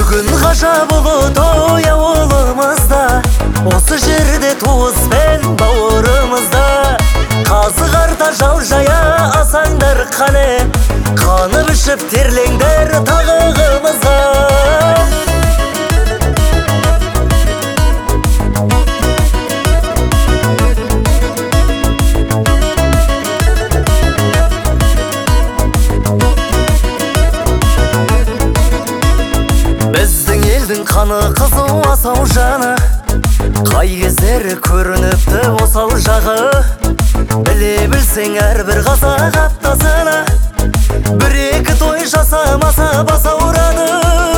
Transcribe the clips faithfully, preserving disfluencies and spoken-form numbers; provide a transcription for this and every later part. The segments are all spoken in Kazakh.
Бүгін ғажап ұлы той ауылымызда, осы жерде туыспен бауырымызда. Қазы қарта жау жая асаңдар қане, қанып ішіп терлеңдер тағығымызға. Біздің елдің қаны қызыл асау жаны, қай кездері көрініпті осал жағы. Біле білсең әрбір қазақ аптасына, бір-екі той жасамаса бас ауырады.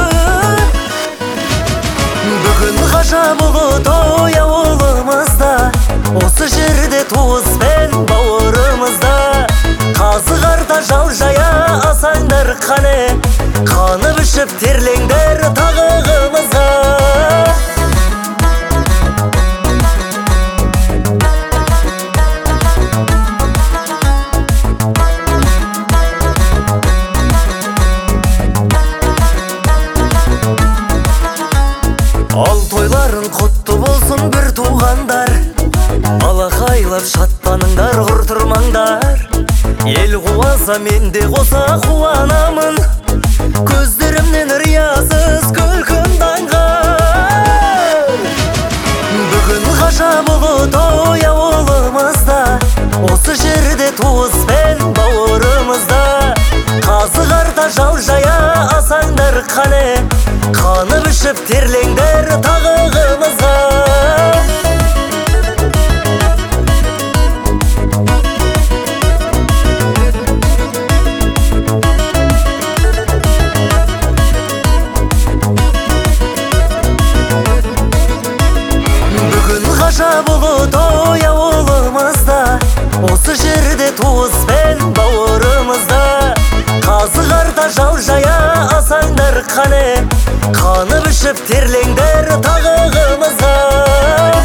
Бүгін ғажап ұлы той ауылымызда, осы жерде туыспен бауырымызда. Қазы қарта жау жая асаңдар қане, қанып ішіп терлеңдер тағығымызға. Ал тойларын құтты болсын бір туғандар, алақайлап шаттаныңдар, құр тұрмаңдар. Ел қуаса мен де қоса қуанамын, көздерімнен риясыз күлкім таңғар. Бүгін ғажап ұлы той ауылымызда, осы жерде туыспен бауырымызда. Қазы қарта жау жая асаңдар қане, қанып ішіп терлеңдер тағығымызға. Бүгін ғажап ұлы той ауылымызда, осы жерде туыспен бауырымызда. Қазы қарта жау жая асаңдар қане, қанып ішіп терлеңдер тағығымызға.